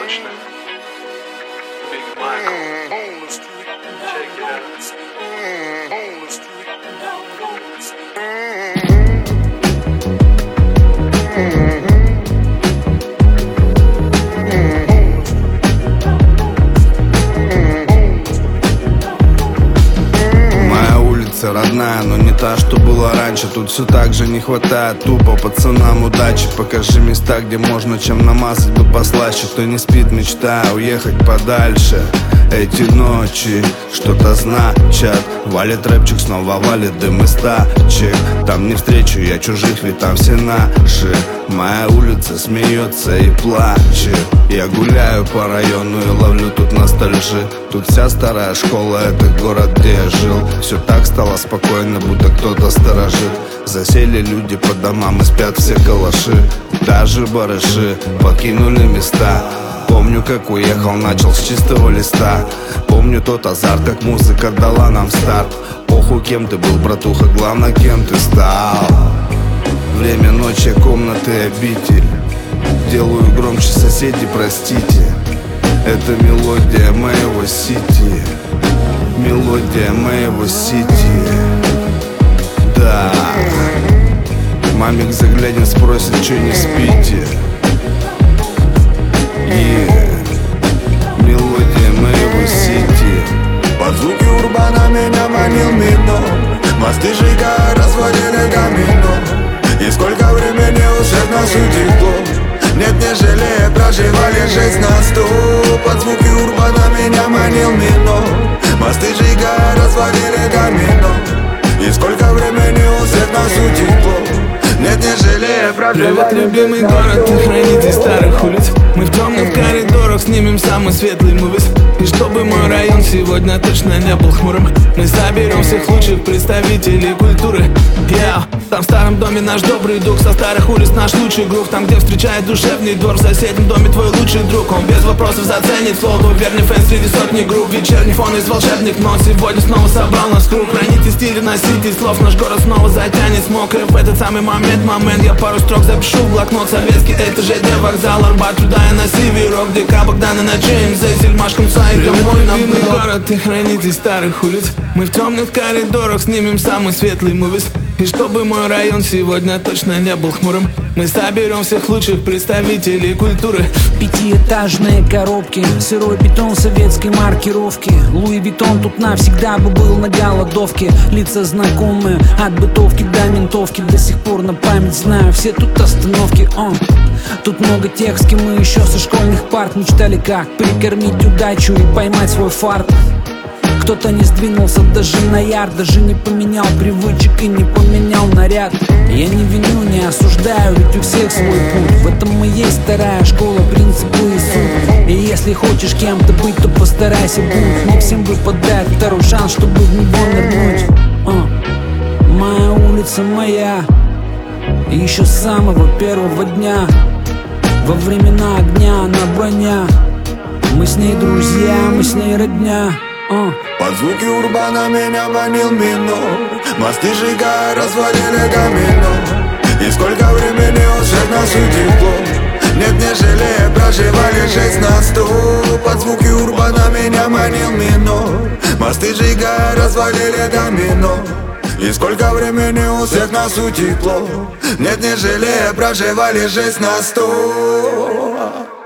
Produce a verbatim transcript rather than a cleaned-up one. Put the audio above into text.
точно. Big Mike. Check it out. Родная, но не та, что была раньше. Тут все так же не хватает тупо пацанам удачи. Покажи места, где можно чем намазать бы послаще. Кто не спит, мечтая уехать подальше. Эти ночи что-то значат. Валит рэпчик, снова валит дым из тачек. Там не встречу я чужих, ведь там все наши. Моя улица смеется и плачет. Я гуляю по району и ловлю тут ностальжи. Тут вся старая школа, это город, где я жил. Все так стало спокойно, будто кто-то сторожит. Засели люди по домам и спят все калаши. Даже барыши покинули места. Помню, как уехал, начал с чистого листа. Помню тот азарт, как музыка дала нам старт. Похуй, кем ты был, братуха, главное, кем ты стал. Время ночи, комнаты, обитель. Делаю громче, соседи, простите. Это мелодия моего сити. Мелодия моего сити. Да. Мамик заглянет, спросит, че не спите. Yeah. Мелодия моего сити. Под звуки урбана меня манил мино. Мосты сжигая, разводили камино. И сколько времени у всех нас утекло. Нет, не жалея, проживали жизнь на сто. Под звуки урбана меня манил мино. Мосты сжигая, разводили камино. И сколько времени у всех нас утекло. Нет, не жалея, проживали. Привет, любимый город, ты хранитель старых улиц. Мы в темных коридорах снимем самый светлый мувис. И чтобы мой район сегодня точно не был хмурым, мы соберем всех лучших представителей культуры. Yeah. Там в старом доме наш добрый дух, со старых улиц наш лучший грув. Там, где встречает душевный двор, в соседнем доме твой лучший друг. Он без вопросов заценит слово, верный фэн среди сотни групп. Вечерний фон из волшебных нот сегодня снова собрал нас круг. Храните стиль, носитель слов, наш город снова затянет смог. И в этот самый момент, момент я пару строк запишу в блокнот. Советский это ЖД вокзал, Арбат, туда я на северок, где Богдана на Джеймса, Зельмаш, Комса и домой нам был. Город, ты хранитель старых улиц. Мы в темных коридорах снимем самый светлый мувис. И чтобы мой район сегодня точно не был хмурым, мы соберем всех лучших представителей культуры. Пятиэтажные коробки, сырой бетон советской маркировки. Луи Виттон тут навсегда бы был на голодовке. Лица знакомые, от бытовки до ментовки. До сих пор на память знаю все тут остановки. О. Тут много тех, с кем мы еще со школьных парт мечтали, как прикормить удачу и поймать свой фарт. Кто-то не сдвинулся даже на ярд, даже не поменял привычек и не поменял наряд. Я не виню, не осуждаю, ведь у всех свой путь. В этом и есть вторая школа, принципы и суть. И если хочешь кем-то быть, то постарайся быть. Не всем выпадает второй шанс, чтобы в него нырнуть. а. Моя улица моя, и еще с самого первого дня. Во времена огня она броня. Мы с ней друзья, мы с ней родня. Uh. Под звуки урбана меня манил мино. Мосты сжигая, развалили камино. И сколько времени у всех нас утекло. Нет, не жалея, проживали жизнь на сто. Под звуки урбана меня манил мино. Мосты сжигая, развалили камино. И сколько времени у всех нас утекло. Нет, не жалея, проживали жизнь на сто.